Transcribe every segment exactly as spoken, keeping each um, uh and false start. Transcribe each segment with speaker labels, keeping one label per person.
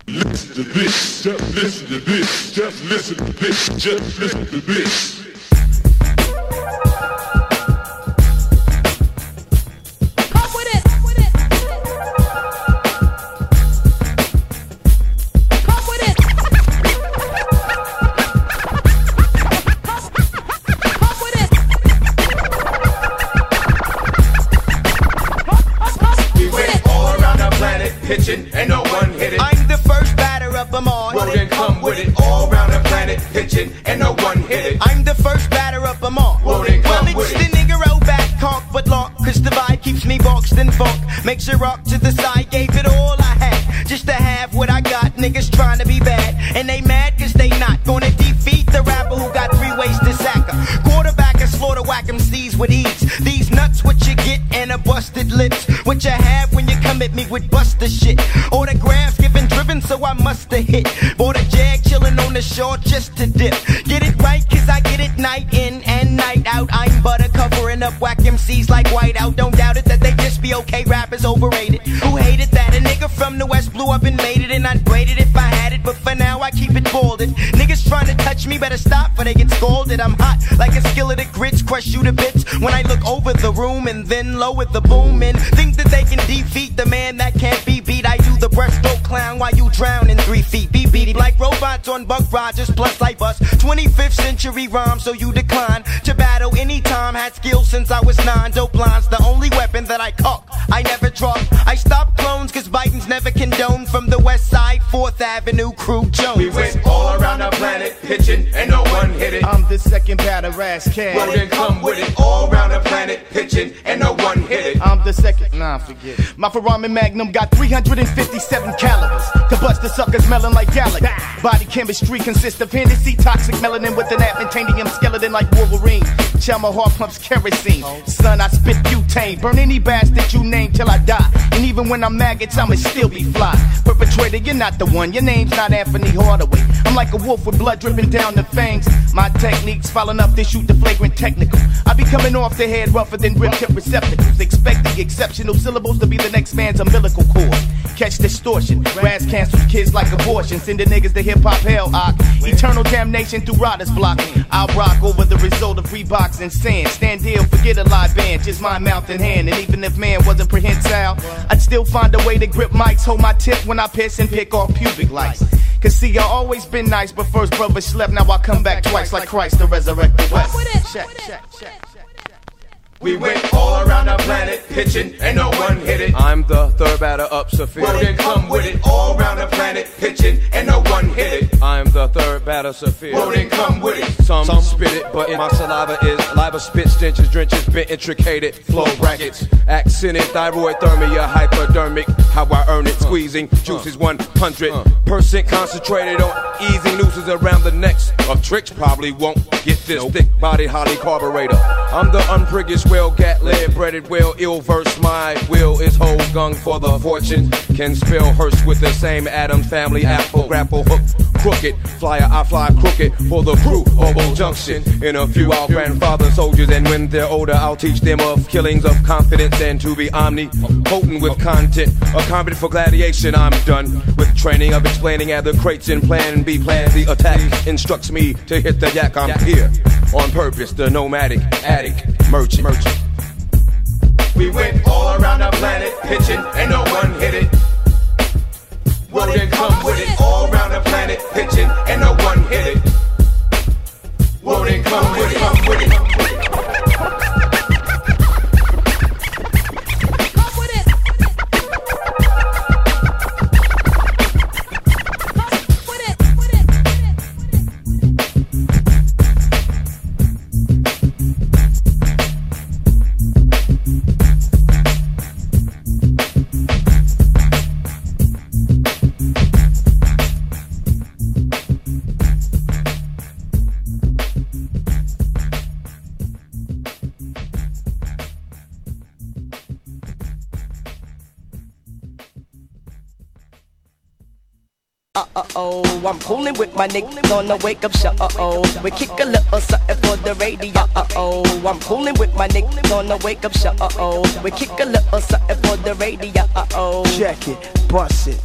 Speaker 1: Listen to this, just listen to this, just listen to this, just listen to this.
Speaker 2: Pitching, and no one hit it. I'm the first batter up them all. Well then come with it. All around the planet pitching, and no one hit it. I'm the first batter up them all. Well then come well, with it. Well it's the nigga roll back, conk but lock. Cause the vibe keeps me boxed in funk. Makes you rock to the side, gave it all I had. Just to have what I got, niggas trying to be bad. And they mad cause they not gonna defeat the rapper who got three ways to sack her. Quarterback and slaughter whack em C's with ease. These nuts what you get and a busted lips. What you have when you come at me with buster shit. Autographs given driven so I must have hit. Bought a jag chillin' on the shore just to dip. Get it right cause I get it night in and night out. I'm butter covering up whack M Cs like whiteout. Don't doubt it that they just be okay, rappers overrated. Who hated that? A nigga from the west blew up and made it. And I'd braid it if I had it, but for now I keep it balded. Niggas trying to touch me better stop or they get scolded. I'm hot like a skillet of grits, crush you to bits. When I look over the room and then lower the boom and think that they can defeat the man that can't be beat. I do the breaststroke clown while you drown in three feet. Be beating like robots on Buck Rogers, plus I bust twenty-fifth century rhyme, so you decline to battle anytime. Had skills since I was nine. Dope lines, the only weapon that I cock. I never drop. I stop clones cause Biden's never condoned. From the west side, fourth Avenue, Crew Jones. We went all around the planet pitching, and no one hit it. I'm the second batter, ass cat. Well then come with it. All around the planet pitching, and no one hit it. I'm the second, nah, forget it. My Ferrari Magnum got three hundred fifty-seven calibers to bust the suckers smelling like Gallagher. Body chemistry consists of Hennessy, toxic melanin with an adamantanium skeleton like Wolverine. Child, my heart pumps kerosene. Son, I spit butane. Burn any bastard you name till I die. And even when I'm maggots, I'ma still be fly. Perpetrator, you're not the one. Your name's not Anthony Hardaway. I'm like a wolf with blood dripping down the fangs. My technique's foul enough to shoot the flagrant technical. I be coming off the head rougher than rib tip receptacles. Expect the exceptional syllables to be the next man's umbilical cord. Catch distortion. Razz cancels kids like abortion. Send the niggas to hip hop hell, ock. Eternal damnation through Riders block. I'll rock over the result of Reeboks and sand. Stand still, forget a live band. Just my mouth and hand. And even if man wasn't prehensile, I'd still find a way to grip mics. Hold my tip when I piss and pick off pubic lights. Cause see, I always been nice, but first brother slept. Now I come back twice like Christ to resurrect the West. Check, check, check. We went all around the planet pitching, and no one hit it. I'm the third batter up, Sophia. Well then come with it. All around the planet pitching, and no one hit it. I'm the third batter, Sophia. Well then come with it. Some, Some spit it, but my saliva is live spit stenches, drenches, bent intricated flow brackets, accented thyroidthermia, hypodermic. How I earn it, squeezing juices one hundred percent concentrated on easing nooses around the necks of tricks. Probably won't get this thick body holly carburetor. I'm the unpriggish well gat lead breaded well ill verse. My will is whole gung for the fortune. Can spell hearse with the same Adams family apple grapple hook crooked flyer. I fly crooked for the crew Oval Junction. In a few our grandfather soldiers, and when they're older I'll teach them of killings of confidence and to be omnipotent with content. A combat for gladiation. I'm done with training of explaining other crates and plan B plans. The attack instructs me to hit the yak. I'm here on purpose. The nomadic addict merchant. merchant. We went all around the planet pitching, and no one hit it. Well then come with it. All around the planet pitching, and no one hit it. Well then come with it. Come with it.
Speaker 3: Uh-oh, I'm coolin' with my niggas on the wake up show. Uh-oh, we kick a little something for the radio. Uh-oh, I'm coolin' with my niggas on the wake up show. Uh-oh, we kick a little something for the radio. Uh-oh,
Speaker 4: check it, bust it.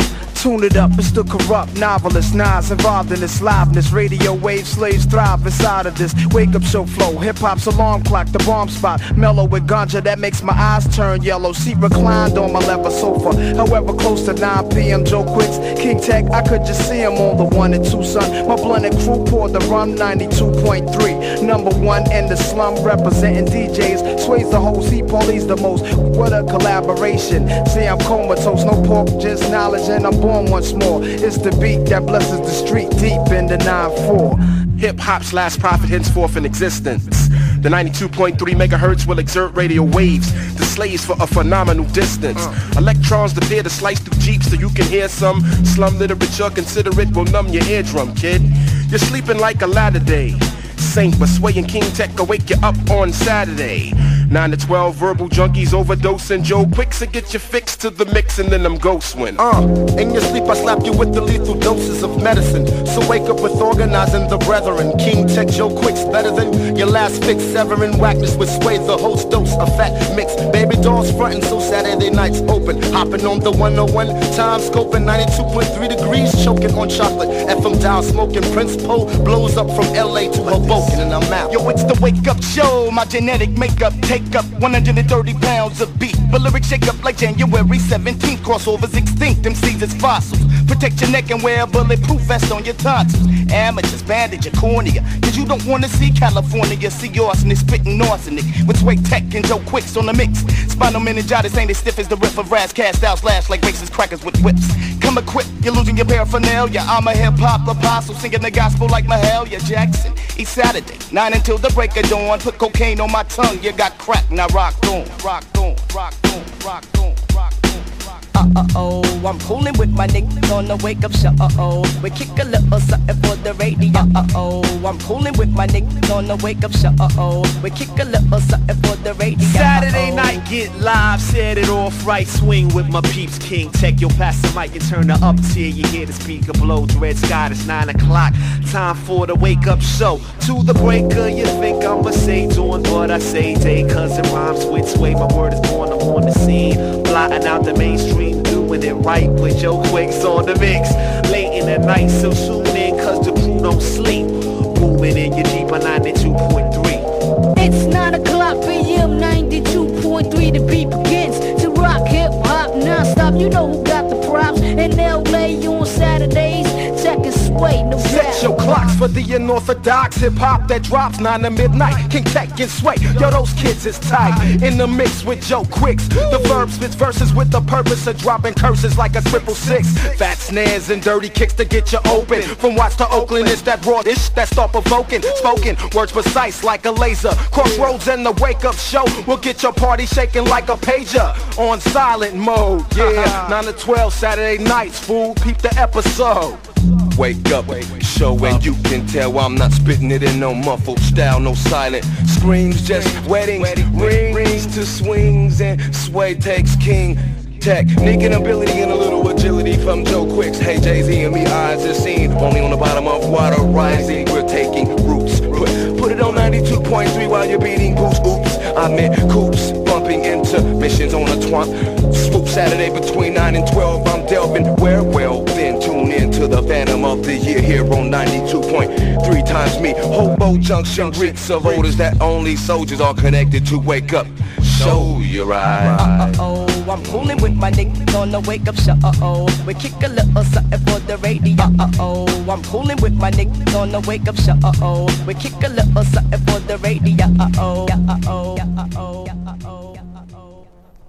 Speaker 4: Tune it up, it's the corrupt novelist. Nas involved in this liveness. Radio wave slaves thrive inside of this wake up show flow. Hip hop's alarm clock, the bomb spot. Mellow with ganja that makes my eyes turn yellow. Seat reclined on my leather sofa. However close to nine p.m. Joe Quicks, King Tech, I could just see him on the one and two, son. My blended crew poured the rum, ninety-two point three. Number one in the slum, representing D Js. Sways the whole sea, Paulie's the most. What a collaboration. See, I'm comatose, no pork, just knowledge, and I'm born once more. It's the beat that blesses the street deep in the nine four.
Speaker 5: Hip-hop's last prophet henceforth in existence. The ninety-two point three megahertz will exert radio waves to slaves for a phenomenal distance. Electrons appear to slice through jeeps so you can hear some slum literature. Consider it will numb your eardrum, kid. You're sleeping like a latter day saint, but swaying King Tech will wake you up on Saturday. nine to twelve verbal junkies overdosing Joe Quicks to get you fixed to the mix, and then them ghosts win.
Speaker 6: Uh, in your sleep I slap you with the lethal doses of medicine. So wake up with organizing the brethren. King Tech Joe Quicks better than your last fix. Severing whackness with sway, the host dose, a fat mix. Baby dolls frontin' so Saturday nights open. Hopping on the one oh one, time scoping ninety-two point three degrees, choking on chocolate. F M down smoking, Prince Poe blows up from L A to Hoboken, and I'm out.
Speaker 2: Yo, it's the wake up show, my genetic makeup. Take up one hundred thirty pounds of beat, but lyrics shake up like January seventeenth. Crossovers extinct, them seeds is fossils. Protect your neck and wear a bulletproof vest on your tonsils. Amateurs bandage your cornea, cause you don't wanna see California. See arsenic spitting arsenic with Sway Tech and Joe Quicks on the mix. Spinal meningitis ain't as stiff as the riff of Raz. Cast out slash like racist crackers with whips. Come equipped, you're losing your paraphernalia. I'm a hip-hop apostle singing the gospel like Mahalia Jackson. Each Saturday, nine until the break of dawn. Put cocaine on my tongue, you got crack. Now rock on, rock on, rock on, rock on, rock on.
Speaker 3: Uh-oh, I'm coolin' with my niggas on the wake up show. Uh-oh, we kick a little something for the radio. Uh-oh, I'm coolin' with my niggas on the wake up show. Uh-oh, we kick a little something for the radio.
Speaker 7: Saturday night, get live, set it off right. Swing with my peeps, King Tech. Yo, pass the mic and turn the up tier. You hear the speaker blow, Dread Scott, it's nine o'clock. Time for the wake up show. To the breaker, you think I'ma say dawn, but I say day, cause it rhymes with sway. My word is born, I'm on the scene, blotting out the mainstream, doing it right with Joe Quicks on the mix. Late in the night, so tune in, cause the crew don't sleep. Moving in your Jeep on ninety-two point three.
Speaker 8: It's nine o'clock p m, ninety-two point three. The beat begins to rock hip hop non-stop. You know who got the props in L A on Saturdays. Tech and Sway, no doubt.
Speaker 4: Set your clocks for the unorthodox hip hop that drops nine to midnight. King Tech and Sway, yo, those kids is tight. In the mix with Joe Quicks, the verb spits verses with the purpose of dropping curses like a triple six. Fat snares and dirty kicks to get you open. From Watts to Oakland, it's that raw ish that start provoking. Spoken words precise like a laser. Crossroads and the wake up show will get your party shaking like a pager on silent mode. Yeah, nine to twelve Saturday nights, fool. Peep the episode.
Speaker 5: Wake up, show, and you can tell I'm not spitting it in no muffled style, no silent screams, just weddings, rings to swings, and Sway takes King Tech, Nicking ability and a little agility from Joe Quicks. Hey, Jay-Z and me eyes is seen, only on the bottom of water rising, we're taking roots. Put, put it on ninety-two point three while you're beating boots. Oops, I meant coops, bumping into missions on a twamp. Swoop Saturday between nine and twelve, I'm delving where? Well, then tune in to the Phantom of the Year here on ninety-two point three times me. Hobo Junction, Greeks of odors that only soldiers are connected to. Wake up, show your eyes.
Speaker 3: Uh-oh, I'm coolin' with my niggas on the wake up show. Uh-oh, we kick a little something for the radio. Uh-oh, I'm coolin' with my niggas on the wake up show. Uh-oh, we kick a little something for the radio. Uh-oh, uh-oh, uh-oh, uh-oh, uh-oh,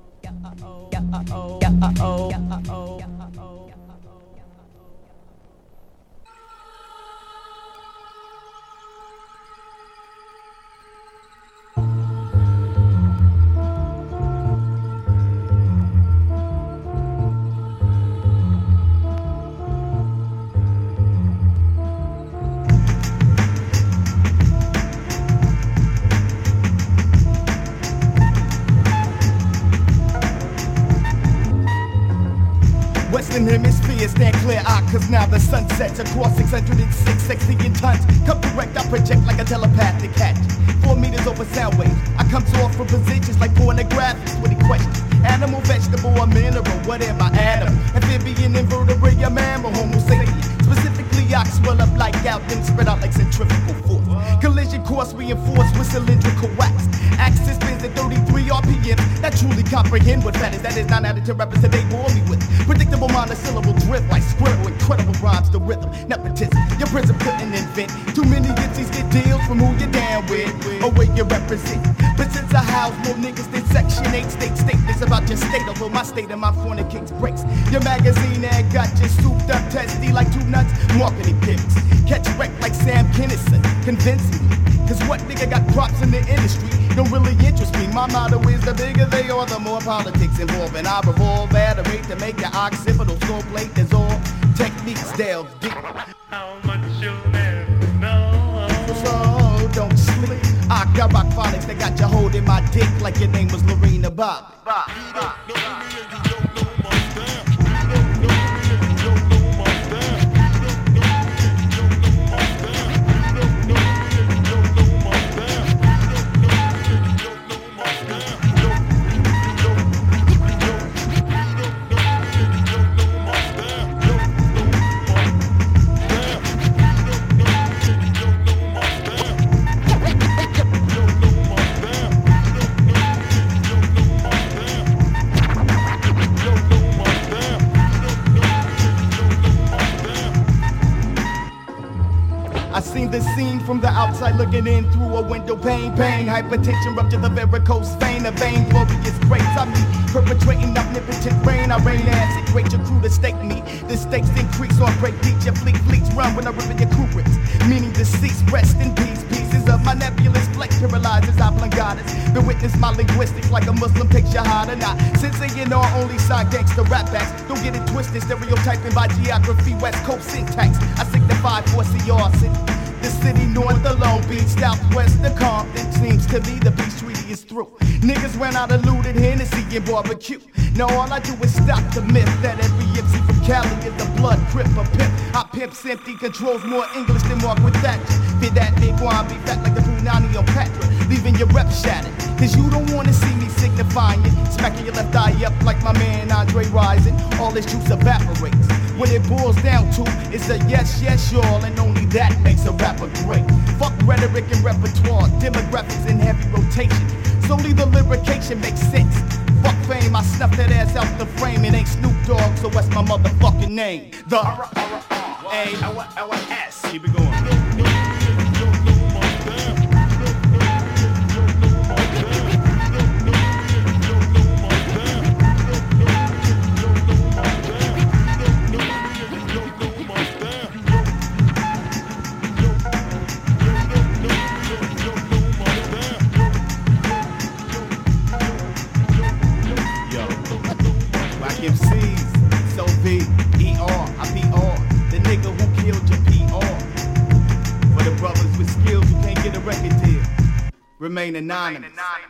Speaker 3: uh-oh, uh-oh, uh-oh.
Speaker 2: Western hemisphere stand clear eye, cause now the sun sets across six hundred six sextillion tons. Come direct, I project like a telepathic catch. Four meters over sound waves. I come to off from positions like pornographics with a question. Animal, vegetable, or mineral, whatever atom. Amphibian, invertebrate, or
Speaker 9: like centrifugal force. Collision course reinforced with cylindrical wax. Axis spins at thirty-three R P M. That truly comprehend what that is. That is not added to represent they bore me with. Predictable monosyllable drift like scribble. Incredible rhymes to rhythm. Nepotism. Your prism couldn't invent. Too many gypsies get deals from who you're down with or where you represent. But since I house more niggas than Section eight state statements about your state, although my state and my fornicates breaks. Your magazine ad got you souped up testy like two nuts. Marketing pimps. Catch wreck like Sam Kinison. Convincing me. Cause what nigga got props in the industry don't really interest me. My motto is the bigger they are, the more politics involved. And I revolve at a rate to make your occipital skull plate dissolve. Techniques delve deep.
Speaker 1: How much you never know.
Speaker 9: So don't sleep. I got rock phonics that got you holding my dick like your name was Lorena Bobby. Bobby, Bobby, Bobby. I seen the scene from the outside looking in through a window pane. Pain, hypertension, rupture the varicose vein. A vein, glorious grace. I mean, perpetrating omnipotent rain. I rain acid, create your crew to stake me. The stakes increase on break beat. Your fleet fleets run when I rip in your crew rips. Meaning deceased, rest in peace. Pieces of my nebulous flex paralyzes oblongatas. The witness my linguistics like a Muslim takes shahada. Nah, since they in our only side gangster rap backs. Don't get it twisted, stereotyping by geography, West Coast syntax. I signify for C R City. The city north of Long Beach, southwest of Compton. Seems to me the peace treaty is through. Niggas ran out of looted Hennessy and barbecue. Now all I do is stop the myth that every M C from Cali is the blood crip or pimp. I pimps empty, controls more English than Margaret Thatcher. Fit that big one, be fat like the Brunani or Patra, leaving your rep shattered. Cause you don't wanna see me signifying it. Smacking your left eye up like my man Andre Rising. All this juice evaporates. What it boils down to is a yes, yes, y'all, and only that makes a rapper great. Fuck rhetoric and repertoire, demographics in heavy rotation. Solely the lyrication makes sense. Fuck fame, I snuff that ass out the frame. It ain't Snoop Dogg, so what's my motherfucking name? The A L S. Keep it going. M Cs, so V, E R, I P R, the nigga who killed your P R. For the brothers with skills who can't get a record deal, remain anonymous.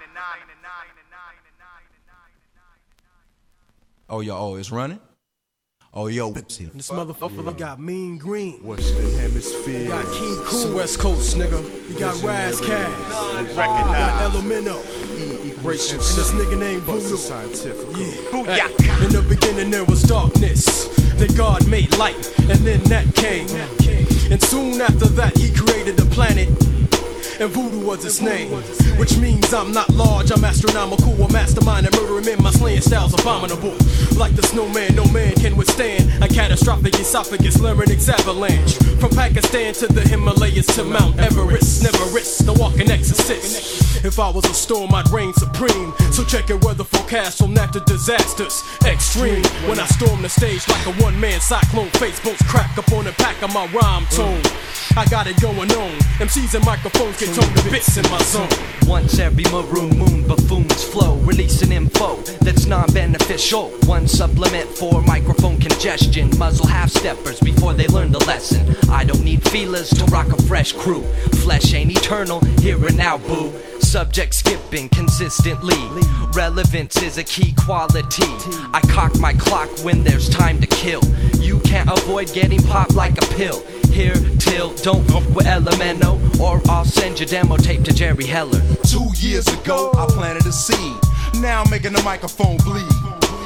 Speaker 10: Oh, yo, oh, it's running? Oh, yo,
Speaker 11: this motherfucker got Mean Green.
Speaker 12: Western Hemisphere.
Speaker 11: You got King Cool. West Coast, nigga. You got Raz Cash. You got Elemento. And this nigga named Voodoo. Yeah. Hey. In the beginning there was darkness. Then God made light. And then that came. And soon after that he created the planet. And Voodoo was his name, which means I'm not large, I'm astronomical, a mastermind and murdering men, my slaying style's abominable. Like the snowman, no man can withstand a catastrophic esophagus, larynx avalanche. From Pakistan to the Himalayas to Mount Everest, never risk the walking exorcist. If I was a storm, I'd reign supreme. So check your weather forecast from natural disasters. Extreme, when I storm the stage like a one-man cyclone, Facebook's crack up on the back of my rhyme tone. I got it going on. M Cs and microphones can tone the bits in my zone.
Speaker 13: Once every maroon moon buffoons flow, releasing info that's non-beneficial. One supplement for microphone congestion. Muzzle half-steppers before they learn the lesson. I don't need feelers to rock a fresh crew. Flesh ain't eternal, here and now, boo. Subject skipping consistently. Relevance is a key quality. I cock my clock when there's time to kill. You can't avoid getting popped like a pill. Here till don't fuck with Elemento, or I'll send your demo tape to Jerry Heller.
Speaker 14: Two years ago I planted a seed. Now I'm making the microphone bleed.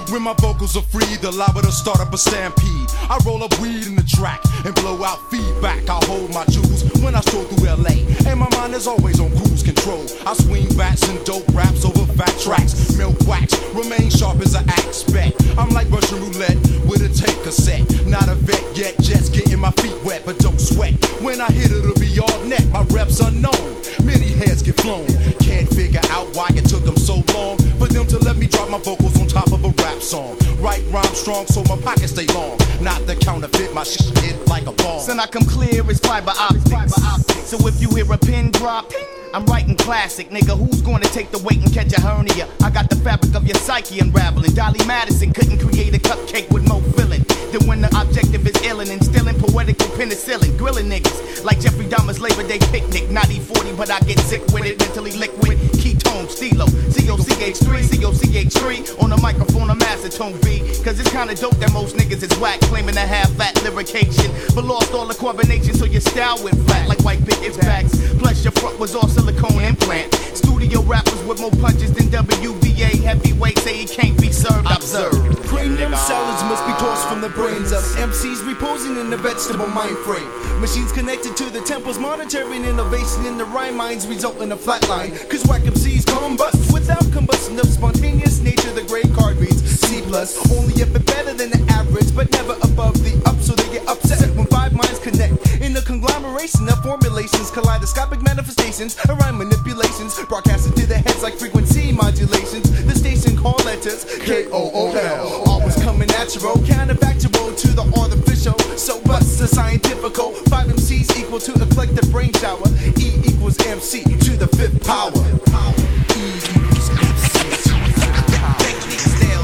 Speaker 12: When my vocals are free, the liable to start up a stampede. I roll up weed in the track and blow out feedback. I hold my jewels when I stroll through L A, and my mind is always on cruise control. I swing bats and dope raps over fat tracks. Milk wax, remain sharp as an axe bet. I'm like Russian roulette with a tape cassette. Not a vet yet, just getting my feet wet, but don't sweat. When I hit it'll be all net, my reps unknown. Many heads get flown. Can't figure out why it took them so long for them to let me drop my vocals on top of a rap song. Right rhyme strong so my pockets stay long. Not the counterfeit, my shit hit like a ball.
Speaker 9: Son, I come clear as fiber optics. So if you hear a pin drop, I'm writing classic, nigga. Who's gonna take the weight and catch a hernia? I got the fabric of your psyche unraveling. Dolly Madison couldn't create a cupcake with more filling than when the objective is illin' and instilling poetical penicillin. Grilling niggas like Jeffrey Dahmer's Labor Day picnic. Not E forty, but I get sick with it. Mentally liquid, ketone, stilo, C O C H three, C O C H three. On the microphone, I'm acetone B. Cause it's kinda dope that most niggas is whack, claiming to have fat lyrication, but lost all the coordination, so your style went flat like white pickets backs. Plus your front was all silicone implant. Studio rappers with more punches than W B A. Heavyweight say he can't be served. Observe.
Speaker 14: Premium salads must be tossed from the brains of M Cs reposing in the vegetable mind frame. Machines connected to the temples, monitoring innovation in the rhyme minds result in a flat line. Cause whack M Cs combust without combustion of spontaneous nature. The gray card reads C plus, only a bit better than the average, but never above the up, so they get upset when five minds connect. In the conglomeration of formulations, kaleidoscopic manifestations, and rhyme manipulations, broadcasted to the heads like frequency modulations. The station call letters K O O L, always coming natural, counterfactual to the artificial. So what's the scientifical? Five M Cs equal to a collective brain shower. E equals M C to the fifth power. E equals M C to the fifth power. Technique style.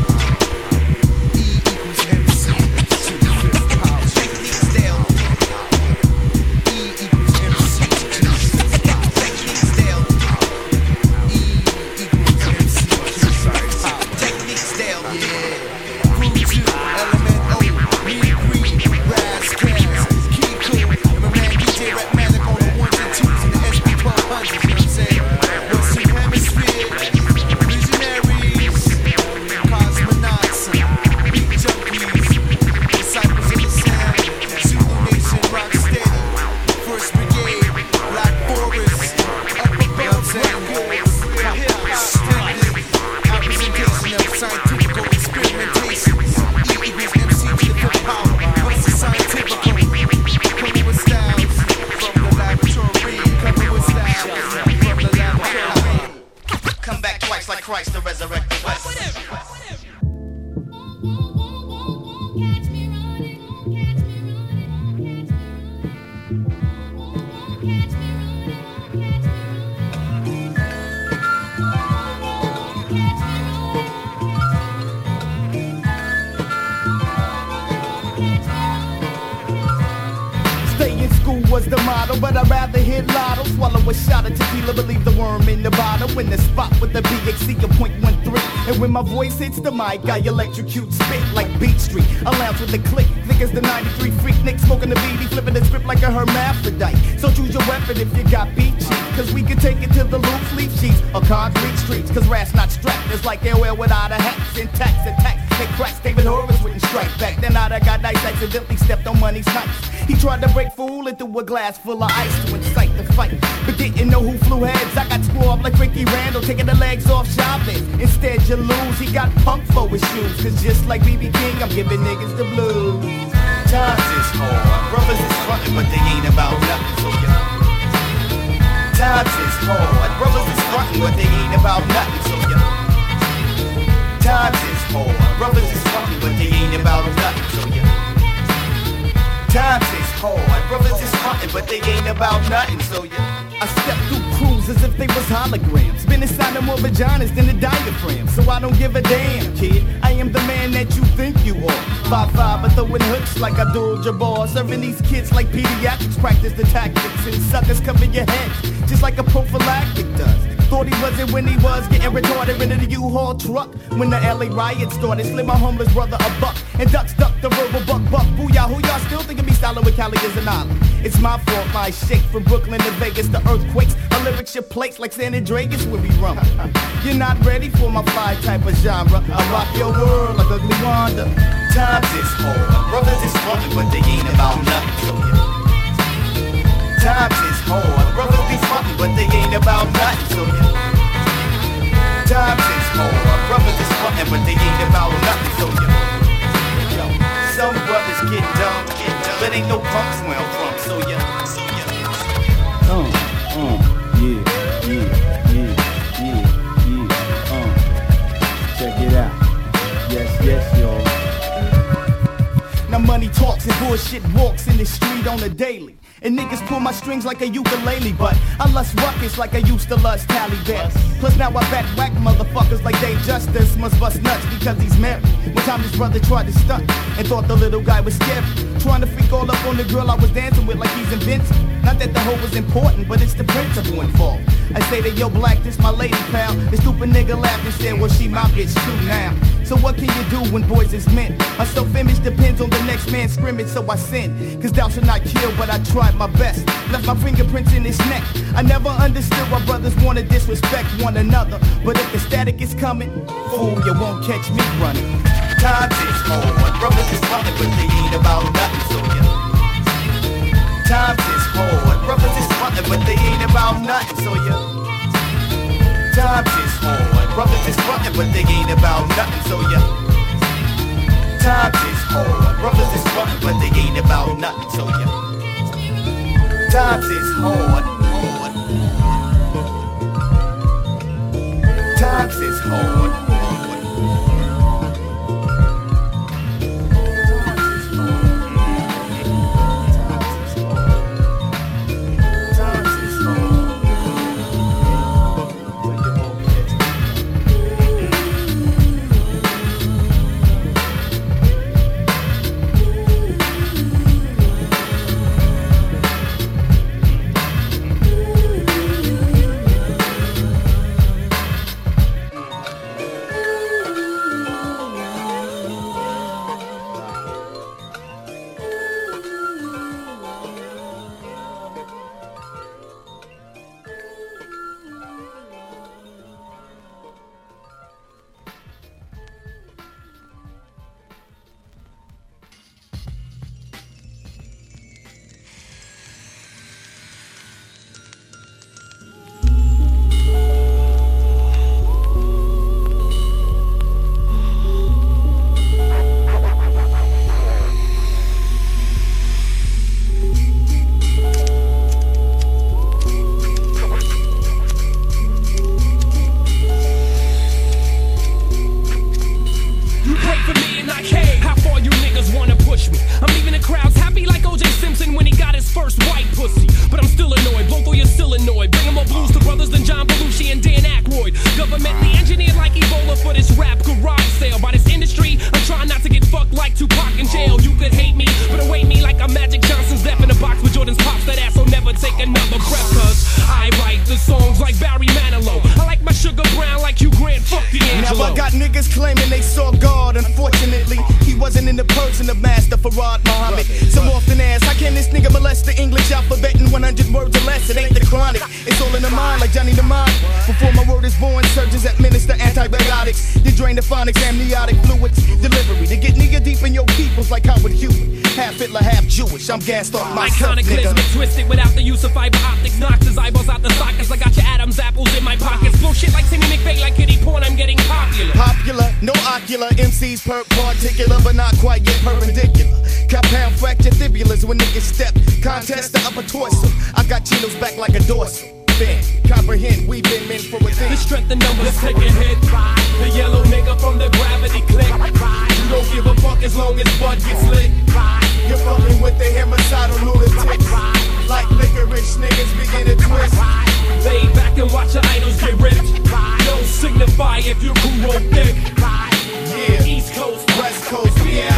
Speaker 14: E equals M C to the fifth power. Technique style. E equals M C to the fifth power. Technique style. E equals M C to the fifth power. Technique style. Yeah. Crew two, element O, me green, Raz Cass, Key Cool, and my man D J Rap Magic on the ones and twos and the S P twelve hundreds. You know what I'm saying? Western Hemisphere, visionaries, cosmonauts, beat junkies, disciples of the sound, Zulu Nation, rock steady, First Brigade, Black Forest, up above and wars, hip extended, representation of scientific experimentations. E equals M C to the fifth power. What's the scientific? Coming with styles from the laboratory. Coming with styles from the laboratory.
Speaker 9: Come back twice like Christ to resurrect the West. Stay in school was the motto, but I'd rather hit lotto. Swallow a shot of tequila, believe the worm in the bottle. In the spot with the B X C of point one three. And when my voice hits the mic, I electrocute spit like Beat Street. I lounge with the click, thick as the ninety-three freak Nick smoking the B D, flipping the script like a hermaphrodite. So choose your weapon if you got beat cheap, cause we can take it to the loose leaf sheets or concrete streets. Cause rats not strapped, it's like L L without a hat. Syntax attack, they cracks, David Horowitz wouldn't strike back. Then I'd have got nice, accidentally stepped on money's nights. He tried to break fool into a glass full of ice to incite the fight, but didn't know who flew heads. I got squabbed like Ricky Randall, taking the legs off Chavez. Instead you lose, he got punked for his shoes. Cause just like B B King, I'm giving niggas the blues. Times is hard, brothers is frontin', but they ain't about nothing, so you Times is hard, brothers is frontin', but they ain't about nothing, so you Times is hard, brothers is frontin', but they ain't about nothing, so you Times is hard, brothers is frontin', but they ain't about nothing, so yeah. I step through crews as if they was holograms. Been inside of more vaginas than a diaphragm. So I don't give a damn, kid. I am the man that you think you are. five five, but throwing hooks like Abdul Jabbar. Serving these kids like pediatrics, practice the tactics. And suckers cover your heads, just like a prophylactic does. Thought he wasn't when he was getting retarded into the U-Haul truck. When the L A riot started, slid my homeless brother a buck. And ducks duck the verbal buck buck. Booyah, who y'all still think of me styling with Cali is an island? It's my fault, my shake from Brooklyn to Vegas, the earthquakes. My lyrics your plates like San Andreas where we rum. You're not ready for my fire type of genre. I rock your world like Ugly Wanda. Times is hard, brothers is frontin', but they ain't about nothing. So yeah. Times is hard, brothers be frontin', but they ain't about nothing. So yeah. Times is hard, brothers is frontin', but they ain't about nothing. So yeah. Yo, some brothers get dumb, get dumb, but ain't no punks where I'm from. So yeah. So yeah.
Speaker 15: Uh, uh, yeah, yeah, yeah, yeah, yeah, uh. Check it out. Yes, yes, y'all.
Speaker 9: Now money talks and bullshit walks in the street on the daily. And niggas pull my strings like a ukulele, but I lust ruckus like I used to lust Taliban. Plus now I back whack motherfuckers like Dave Justice must bust nuts because he's married. One time his brother tried to stunt and thought the little guy was scary, trying to freak all up on the girl I was dancing with like he's invincible. Not that the hoe was important, but it's the principle involved. I say that yo black, this my lady pal. The stupid nigga laughed and said, well she my bitch too now. So what can you do when boys is men? My self-image depends on the next man's scrimmage, so I sin. Cause thou shalt not kill, but I tried my best. Left my fingerprints in his neck. I never understood why brothers wanna disrespect one another. But if the static is coming, fool, you won't catch me running. Times is hard, brothers is running, but they ain't about nothing, so yeah. Times is hard, brothers is running, but they ain't about nothing, so yeah. Times is hard, brothers is running, but they ain't about nothing, so yeah. Times is hard, brothers is running, but they ain't about nothing, so yeah. Times is hard, hard. Times is hard, hard. I'm gassed off myself,
Speaker 16: iconic
Speaker 9: nigga.
Speaker 16: Iconic twisted without the use of fiber optics. Knocks his eyeballs out the sockets. I got your Adam's apples in my pockets. Blow shit like Timmy McVeigh, like kitty porn. I'm getting popular.
Speaker 9: Popular, no ocular. M Cs per particular, but not quite yet perpendicular. Compound fracture fibulas when niggas step. Contest the upper torso. I got chinos back like a dorsal. Fan, comprehend, we've been meant for a thing.
Speaker 16: The strength of numbers take a hit. The yellow nigga from the gravity click. You don't give a fuck as long as Bud gets lit.
Speaker 9: You're fucking with the homicidal lunatics. Like licorice, niggas begin to twist.
Speaker 16: Lay back and watch your idols get ripped. Don't signify if your crew won't pick.
Speaker 9: Yeah,
Speaker 16: East Coast,
Speaker 9: West Coast, yeah.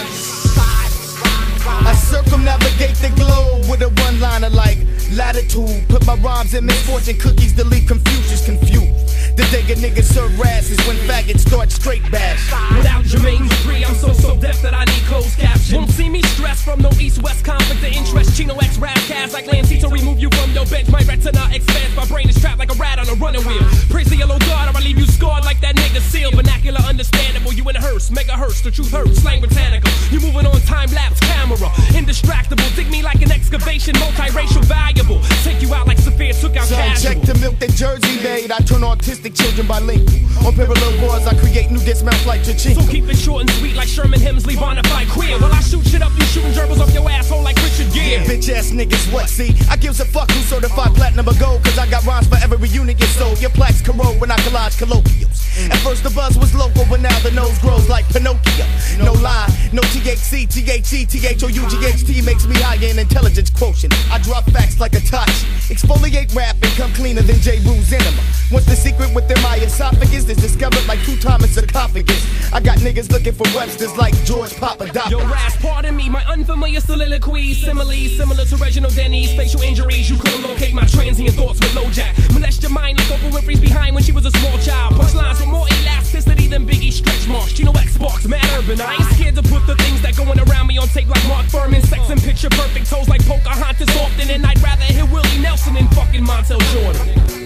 Speaker 9: I circumnavigate the globe with a one-liner like latitude. Put my rhymes in misfortune cookies, delete Confucius confused. The day a nigga serve rasses when faggots start straight bash.
Speaker 16: Without Jermaine Dupri, I'm so so deaf that I need closed caption. Won't see me stressed from no east-west conflict to interest. Chino X rap cast like Lancy to remove you from your bench. My retina expands, my brain is trapped like a rat on a running wheel. Praise the yellow god or I leave you scarred like that nigga seal. Vernacular understandable, you in a hearse, megahertz, the truth hurts, slang botanical. You moving on time-lapse camera, indistractable. Dig me like an excavation, multiracial, valuable. Take you out like Sophia took out
Speaker 14: Son,
Speaker 16: casual.
Speaker 14: check the milk that Jersey made. I turn autistic children bilingual. On parallel boards, I create new dismounts like Chachin.
Speaker 16: So keep it short and sweet like Sherman Hemsley, bonafide queer. While I shoot shit up, you shooting gerbils up your asshole like Richard Gere.
Speaker 14: Yeah, bitch ass niggas, what see? I gives a fuck who certified platinum or gold, cause I got rhymes for every unit get sold. Your plaques corrode when I collage colloquials. At first the buzz was local, but now the nose grows like Pinocchio. No lie, no T H C, T H E, T H O U G H T makes me higher in intelligence quotient. I drop facts like a touch, exfoliate rap and come cleaner than J. Rue's enema. Once the secret within my esophagus is discovered like two Thomas sarcophagus, I got niggas looking for Websters like George Papadopoulos.
Speaker 16: Yo, Raz, pardon me, my unfamiliar soliloquies, similes, similar to Reginald Denny's facial injuries. You couldn't locate my transient thoughts with LoJack. Molest your mind like Oprah Winfrey's behind when she was a small child. Punchlines with more elasticity than Biggie Stretch Marks. Gino X-Box, mad urban. I ain't scared to put the things that going around me on tape like Mark Furman. Sex and picture perfect toes like Pocahontas often. And I'd rather hear Willie Nelson than fucking Montel Jordan.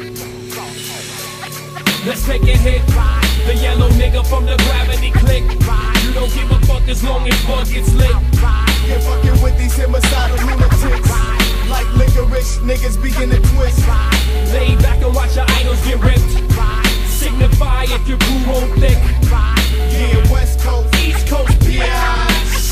Speaker 16: Let's take a hit. The yellow nigga from the Gravity Click. You don't give a fuck as long as Bug gets lit.
Speaker 14: You're fucking with these homicidal lunatics. Like licorice, niggas begin to twist.
Speaker 16: Lay back and watch your idols get ripped. Signify if your crew roll thick.
Speaker 14: Yeah, West Coast,
Speaker 16: East Coast, yeah.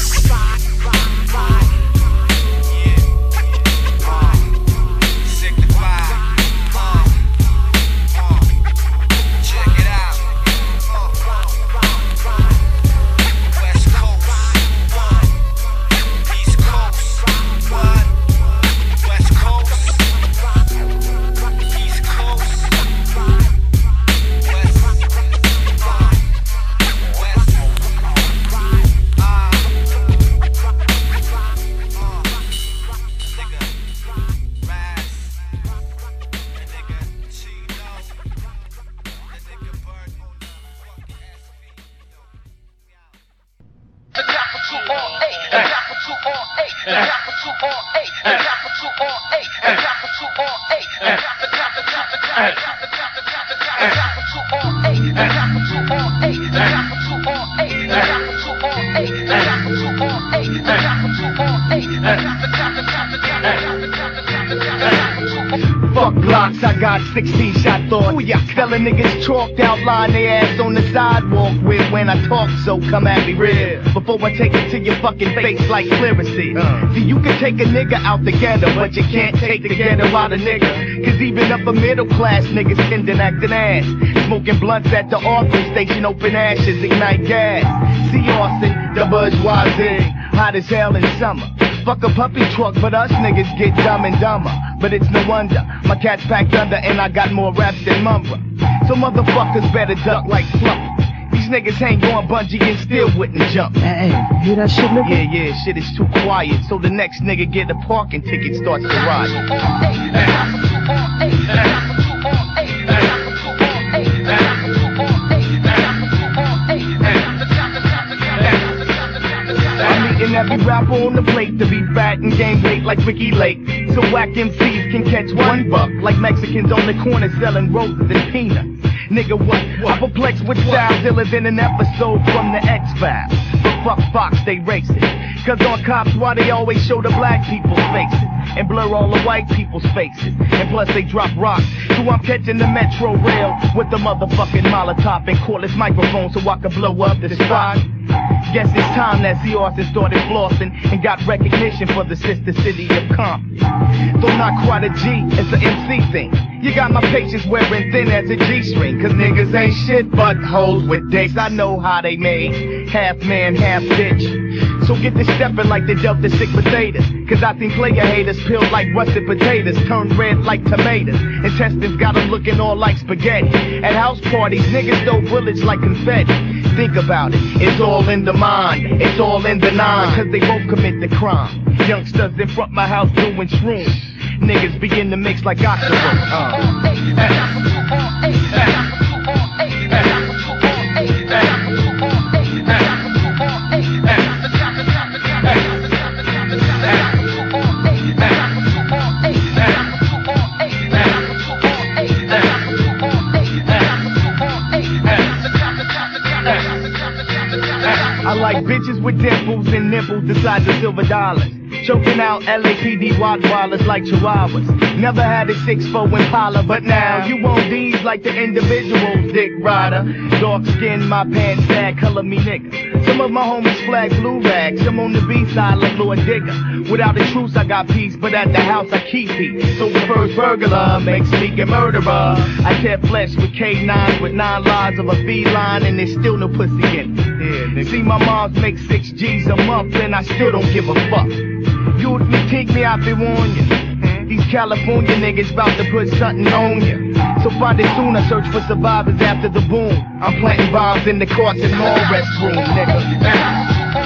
Speaker 4: Fuck blocks, I got sixteen shot thoughts. Telling niggas chalked out, line they ass on the sidewalk with when I talk, so come at me real. Before I take it to your fucking face like clearacy. Uh. See, you can take a nigga out the ghetto, but you can't take the ghetto out of niggas. Cause even upper middle class niggas tending acting ass. Smoking blunts at the office station, open ashes, ignite gas. See Austin, the bourgeoisie, hot as hell in summer. Fuck a puppy truck, but us niggas get dumb and dumber. But it's no wonder, my cat's packed under and I got more raps than Mumbra. So motherfuckers better duck like Fluff. These niggas ain't going bungee and still wouldn't jump.
Speaker 17: Hey, hey, hear that shit, nigga?
Speaker 4: Yeah, yeah, shit is too quiet. So the next nigga get a parking ticket starts to ride. And every rapper on the plate to be fat and gain weight like Ricky Lake. So whack M Cs can catch one buck like Mexicans on the corner selling roses and peanuts. Nigga, what? I'm perplexed with styles iller than an episode from the X-Files. But fuck Fox, they racing. Cause on Cops, why they always show the black people's faces and blur all the white people's faces. And plus they drop rocks. So I'm catching the metro rail with the motherfucking Molotov and cordless microphone so I can blow up the spot. Guess it's time that C. Austin started flossing and got recognition for the sister city of Compton. Though not quite a G, it's an M C thing. You got my patience wearing thin as a G-string. Cause niggas ain't shit but hoes with dicks. I know how they made, half man, half bitch. So get to stepping like the Delta sick potatoes. Cause I think player haters peel like rusted potatoes, turn red like tomatoes. Intestines got them looking all like spaghetti. At house parties, niggas throw bullets like confetti. Think about it, it's all in the mind, it's all in the nine, cause they both commit the crime. Youngsters in front my house doing shrooms, niggas begin to mix like octopus. Uh.
Speaker 9: with dimples and nipples the size of silver dollars. Choking out L A P D Rottweilers like chihuahuas. Never had a six four Impala, but now you want these like the individuals, Dick Rider. Dark skin, my pants sag, color me niggas. Some of my homies flag blue rags, some on the B-side like Lord Digger. Without a truce, I got peace, but at the house I keep peace. So the first burglar makes me a murderer. I tear flesh with K nines with nine lives of a feline, and there's still no pussy in it. Yeah, see, my moms make six G's a month, and I still don't give a fuck. You would take me out there warn you. These California niggas bout to put something on you. So find it soon, I search for survivors after the boom. I'm planting bombs in the courts and all restrooms, nigga.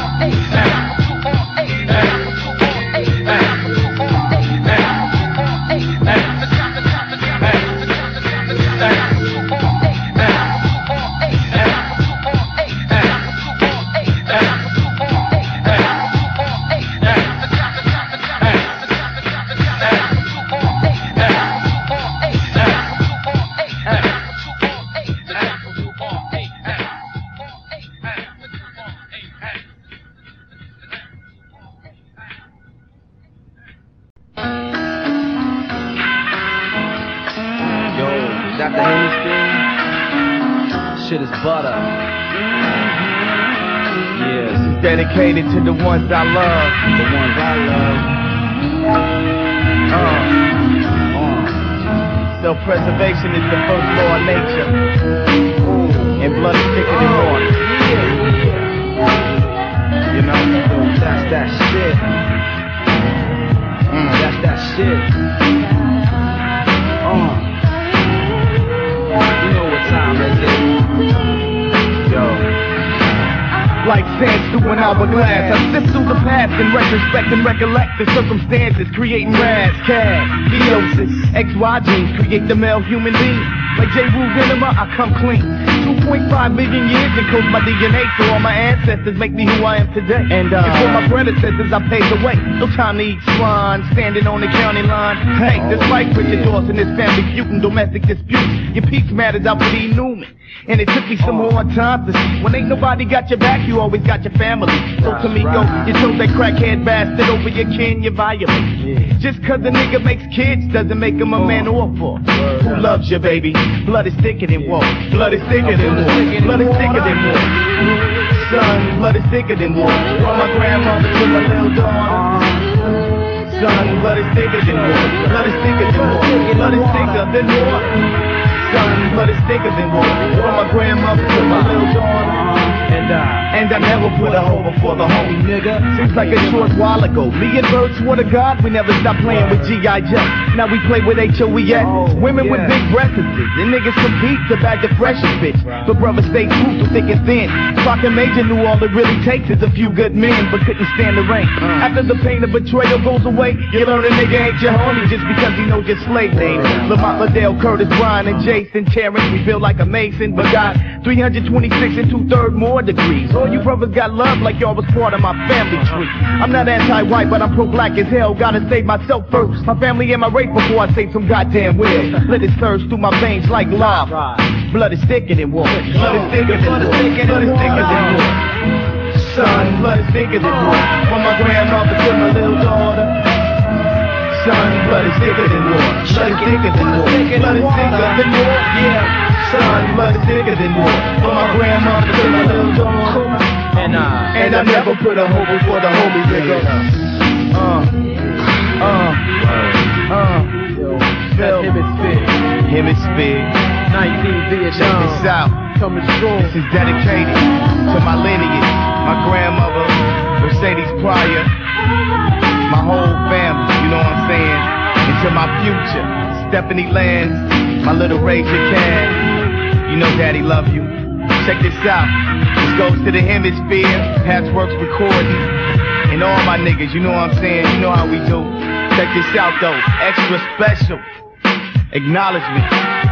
Speaker 9: Dedicated to the ones I love, the ones I love. Uh, uh. Self-preservation is the first law of nature. Ooh. And blood is thicker than water. You know, that's that shit. Mm, that's that shit. Uh. You know what time it is. Yo. Like sand through an hourglass, I sift through the past in retrospect and recollect the circumstances, creating raz, cash, theosis, X Y genes, create the male human being. Like J. Rule's enema, I come clean. two point five million years encodes my D N A, so all my ancestors make me who I am today. And, uh, and for my predecessors, I paved the way. No time to eat swine, standing on the county line. Hey, despite Richard Dawson, his family feuding domestic disputes, your peace matters out for the Newman. And it took me some more time to see. When ain't nobody got your back, you always got your family. So to me, yo, you chose that crackhead bastard over your kin, you violate. Just cause a nigga makes kids doesn't make him a man or a boy. Who loves you, baby? Blood is thicker than water. Blood is thicker than water. Blood is thicker than water. Son, blood is thicker than water. From my grandmother to my little daughter. Son, blood is thicker than water. Blood is thicker than water. Blood is thicker than water. Son, blood is thicker than water. From my grandmother to my little daughter. And I, and I never put a hoe before the homie, nigga. Seems like a short while ago. Me and Bird swore to God we never stopped playing with G I Joe. Now we play with H O E S. Oh, women yeah. with big breasts. And niggas compete to bag the freshest bitch. But brothers stay true through thick and thin. Rock and Major knew all it really takes is a few good men, but couldn't stand the rain. Uh. After the pain of betrayal goes away, you learn a nigga ain't your homie just because he knows your slave name. Lamont Liddell, Curtis, Brian, and Jason Terrence. We built like a mason, but got three hundred twenty-six and two-thirds more degrees. All you brothers got love like y'all was part of my family tree. I'm not anti-white, but I'm pro-black as hell. Gotta save myself first. My family and my race before I save some goddamn will. Let it surge through my veins like lava. Blood is thicker than water. Blood is thicker than water. Blood is thicker than water. Son, blood is thicker than water. From my grandmother to my little daughter. Son, blood is thicker than water. Blood is thicker than water. Blood is thicker than water. Yeah. Son, blood is thicker than water. From my grandmother to my little daughter. And I, and I never put a hoe before the homie, nigga. Uh, uh, uh. Phil, Hemisphere, Hemisphere. nineteen Vietnam. Check this out. Coming strong. This is dedicated to my lineage, my grandmother, Mercedes Pryor, my whole family. You know what I'm saying? And to my future, Stephanie Lance, my little Rachel Can. You know Daddy love you. Check this out. This goes to the Hemisphere, Patchworks Recording, and all my niggas, you know what I'm saying? You know how we do. Check this out though, extra special acknowledgement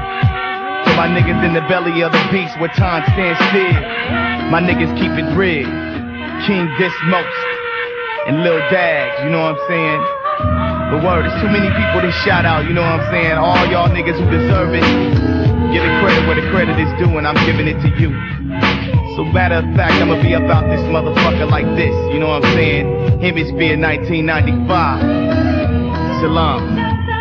Speaker 9: to my niggas in the belly of the beast where time stands still. My niggas keep it real. King Dismos and Lil Dags, you know what I'm saying? The word, there's too many people to shout out, you know what I'm saying? All y'all niggas who deserve it, give it credit where the credit is due, and I'm giving it to you. So matter of fact, I'ma be about this motherfucker like this. You know what I'm saying? Hemisphere nineteen ninety-five. Salam.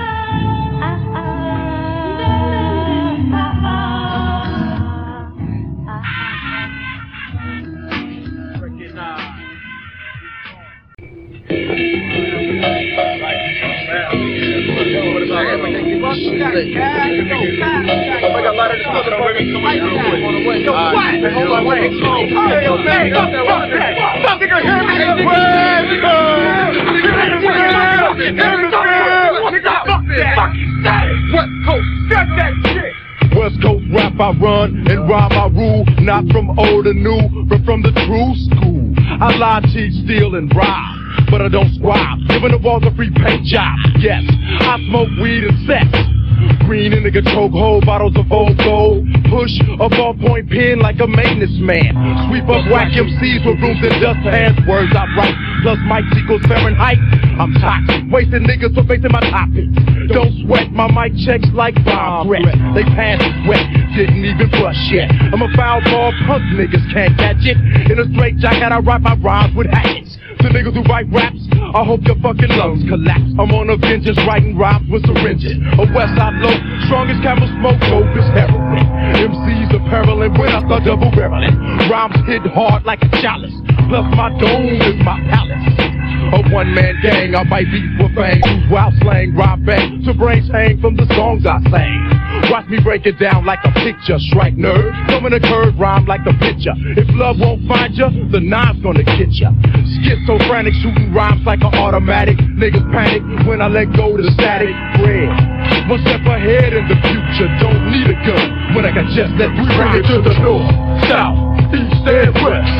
Speaker 1: West Coast rap I run and rhyme I rule, not from old to new, but from the true school. I lie, cheat, steal, and rob, but I don't squab. Giving the walls a free paint job. Yes, I smoke weed and sex. Green in the chokehold, bottles of old gold. Push a ballpoint pen like a maintenance man. Sweep up whack M Cs with rooms and dust pans. Words I write, plus mics equals Fahrenheit. I'm toxic, wasting niggas for facing my topics. Don't sweat, my mic checks like bomb threats. They pass wet, didn't even brush yet. I'm a foul ball, punk niggas can't catch it. In a straight jacket, I write my rhymes with hatchets. The niggas who write raps, I hope your fucking lungs collapse. I'm on a vengeance, writing rhymes with syringes. A west side low, strongest camel smoke, dope is heroin. M Cs apparel and when I start double barreling. Rhymes hit hard like a chalice, plus my dome is my palace. A one-man gang, I might beat with fame. Use wild slang, rhyme bang, to brains hang from the songs I sang. Watch me break it down like a picture, strike nerve. Coming a curve, rhyme like a picture. If love won't find ya, the nine's gonna get ya. Schizophrenic, shooting rhymes like an automatic. Niggas panic when I let go of the static. Red, one step ahead in the future. Don't need a gun when I got just that we bring it to the north, south, east, and west.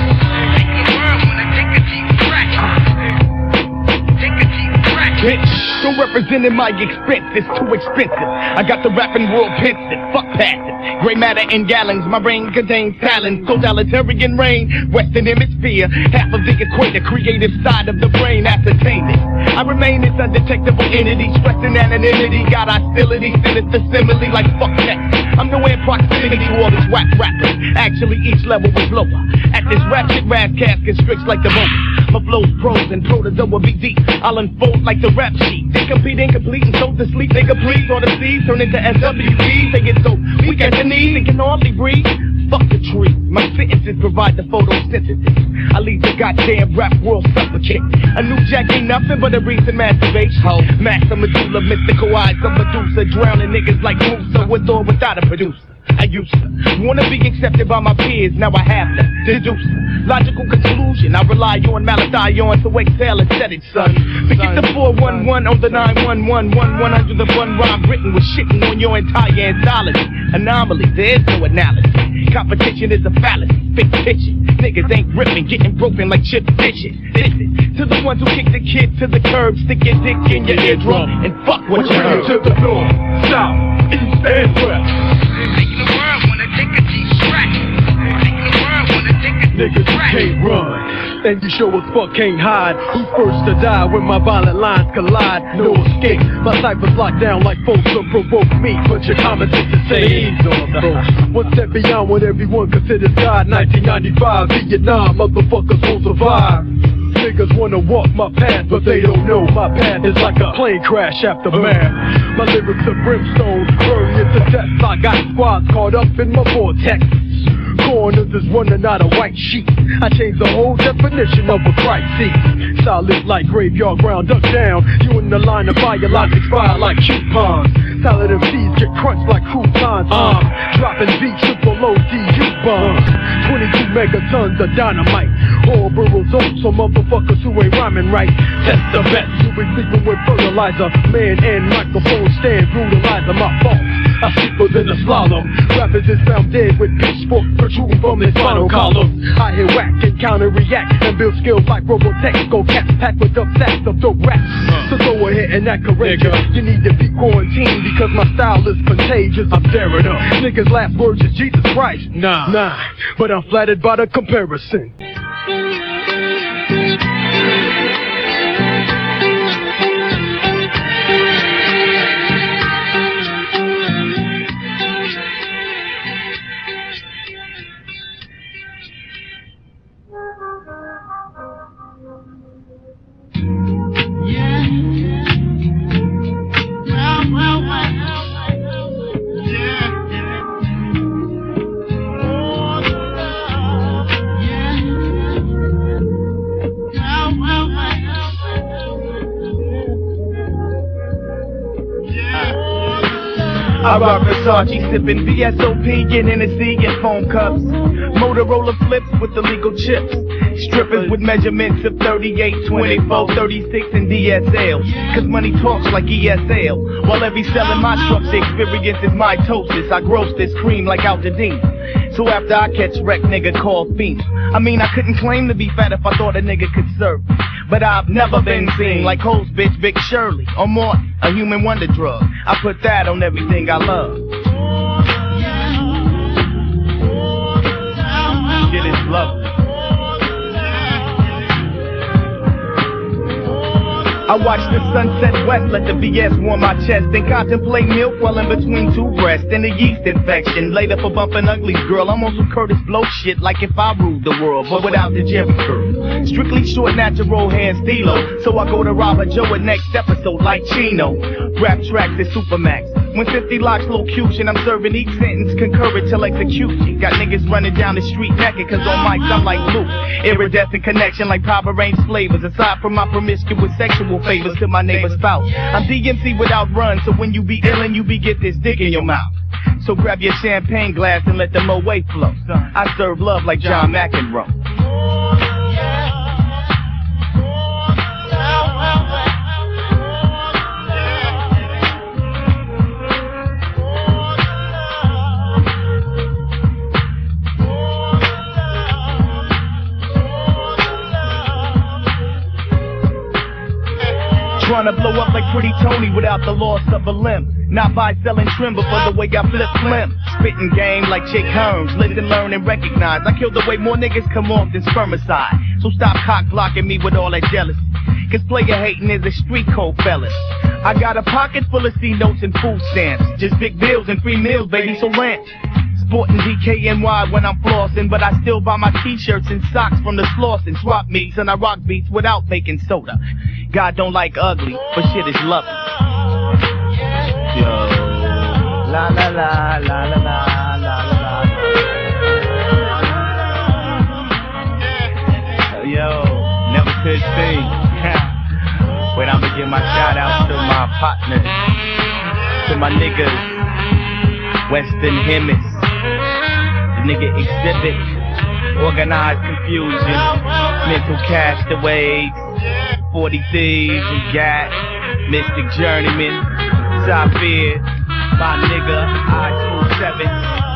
Speaker 9: Bitch, don't represent in my expense, it's too expensive. I got the rapping world pensive, fuck passive. Gray matter in gallons, my brain contains talent. Totalitarian reign, Western Hemisphere. Half of the equator, creative side of the brain, ascertain it. I remain this undetectable entity, stressing anonymity. Got hostility, sinister simile like fuck that. I'm nowhere in proximity to all these whack rappers. Actually, each level was lower. At this ratchet rascal constricts like the moment. My flow's prose and protozoa will be deep. I'll unfold like the rap sheet. Incomplete, incomplete, and so to sleep. Nigga, please, all the C's turn into S W Ds. They get so weak at the knees, they can hardly breathe. Fuck the tree. My sentences provide the photosynthesis. I leave the goddamn rap world suffocate. A new jack ain't nothing but a recent masturbation. Oh. Master medulla, mystical eyes of Medusa, drowning niggas like Musa with or without a producer. I used to wanna be accepted by my peers, now I have to deduce logical conclusion. I rely on malathion to exhale and set it, son. Forget the four one one on the nine one one one one under the one rhyme written with shitting on your entire anthology. Anomaly, there's no analogy. Competition is a fallacy, fictitious. Niggas ain't ripping, getting broken like chip dishes. Listen to the ones who kick the kid to the curb, stick your dick in your eardrum, and fuck what you heard.
Speaker 1: To the north, south, east, and west.
Speaker 17: Making the world wanna take a deep breath. Making the world wanna take a deep
Speaker 1: Niggas can't run, and you sure as fuck can't hide. Who's first to die when my violent lines collide? No escape, my cipher's locked down like folks to provoke me. But your comments to say ease on the folks. One step beyond what everyone considers God. nineteen ninety-five, Vietnam, motherfuckers will survive. Niggas wanna walk my path, but they don't know my path is like a plane crash aftermath. My lyrics are brimstone, burning into death. I got squads caught up in my vortex. Corners is running out of white sheet. I changed the whole definition of a crisis. Solid like graveyard ground, duck down. You in the line of biologics, fire like coupons. Solid M Cs get crunched like croutons. I'm dropping beats, triple O D U bombs. twenty-two megatons of dynamite. Horrible zones, so motherfuckers who ain't rhyming right. Test the best, you be sleeping with fertilizer. Man and microphone stand, brutalizer my fault. I sleep within the slalom. Rappers is found dead with pitchforks protruding from their spinal column. I hear whack and counter react and build skills like Robotech. Go cats packed with up sacks of dope raps. So go ahead and act courageous. You need to be quarantined because my style is contagious. I'm daring up. Niggas' last words is Jesus Christ. Nah, nah, but I'm flattered by the comparison.
Speaker 9: I rock Versace, sipping V S O P, getting Hennessy and foam cups. Motorola flips with illegal chips. Strippers with measurements of thirty-eight, twenty-four, thirty-six, and D S L. Cause money talks like E S L. While every selling my trucks, the experience is mitosis. I gross this cream like Altadena. So after I catch wreck, nigga call fiend. I mean, I couldn't claim to be fat if I thought a nigga could serve. But I've never been seen like Cole's bitch, Big Shirley, or more, a human wonder drug. I put that on everything I love. Shit is lovely. I watch the sunset west, let the V S warm my chest, then contemplate milk while in between two breasts, and a yeast infection. Later for bumping ugly girl, I'm on some Curtis Blow shit like if I ruled the world, but without the Jerry curl. Strictly short, natural hair stilo, so I go to Robert Joe at next episode like Chino. Rap tracks is Supermax. When fifty locks locution, I'm serving each sentence concurrent till execution. Got niggas running down the street naked, cause on mics I'm like Luke. Iridescent connection like Power Range flavors. Aside from my promiscuous sexual favors to my neighbor's spouse, I'm D M C without run, so when you be illin', you be get this dick in your mouth. So grab your champagne glass and let the Moet flow. I serve love like John McEnroe. Trying to blow up like Pretty Tony without the loss of a limb. Not by selling trim, but for the way I flip slim. Spitting game like Jake Hearns. Listen, learn, and recognize. I kill the way more niggas come off than spermicide. So stop cock blocking me with all that jealousy. Cause player hating is a street code, fellas. I got a pocket full of C notes and food stamps. Just big bills and free meals, baby, so ranch. Sporting D K N Y when I'm flossing, but I still buy my t-shirts and socks from the Slauson. Swap meets and I rock beats without baking soda. God don't like ugly, but shit is lovely. Yo, la la la la la la la la. Yo, never could sing, but I'ma give my shout out to my partners, to my niggas, Western Hemis, the nigga Exhibit, Organized Confusion, Mental Castaways, forty Thieves, we got Mystic Journeyman, Zafir, my nigga, I two seven.